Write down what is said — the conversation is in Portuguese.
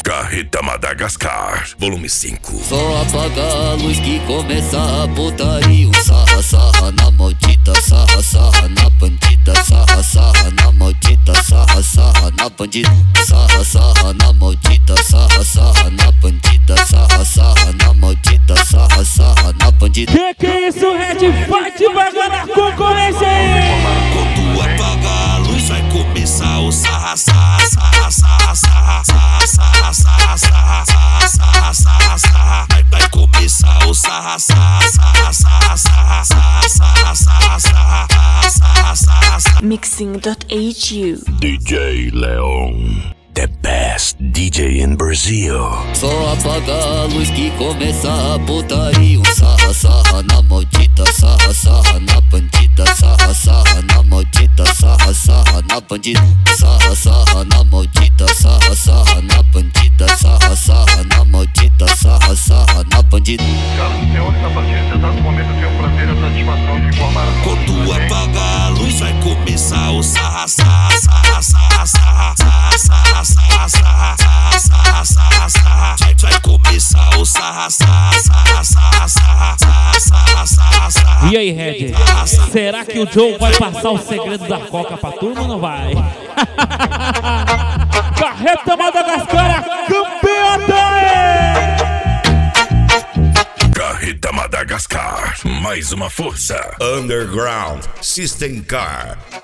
Carreta Madagascar, volume 5. Só apaga a luz que começa a putaria. Sarra, sarra na maldita, sarra, sarra na bandida. Sarra, sarra na maldita, sarra, sarra na bandida. Sarra, sarra na maldita, sarra, sarra na bandida. Sarra, sarra na maldita, sarra, sarra na bandida. Que é isso, Red? Vai devagar na concorrência aí! Quando apagar a luz vai começar o sarra, sarra, sarra, sarra, sarra, sarra, sarra, sarra, sarra, sarra, sarra, sarra. Vai começar o sarra, sarra, sarra, sarra, sarra, sarra, sarra, sarra, sarra, sarra, sarra, sarra. Mixing.hu DJ Leon, the best DJ in Brazil. Só apaga a luz que começa a putaria. Sarra, sarra na maldita, sarra, sarra na bandida. Sarra, sarra na maldita, sarra, sarra na bandida. Sarra, sarra na maldita, sarra, sarra na bandida. Sarra, sarra na maldita, sarra, sarra na bandida. Senhoras e senhores, a partir desse exato momento eu tenho o prazer e a satisfação de informar a Quando apagar a luz vai começar o sarra, sarra, sarra, sarra, sarra, sarra, sarra, sarra, sarra, sarra, sarra, sarra. Vai começar o sarra, sarra, sarra, sarra, sarra, sarra, sarra, sarra. E aí, Red? Será que o Joe vai passar o segredo da Coca pra turma ou não vai? Carreta Madagascar, campeã! Carreta Madagascar, mais uma força. Underground System Car.